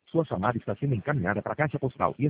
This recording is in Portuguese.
Sua chamada está sendo encaminhada para a caixa postal e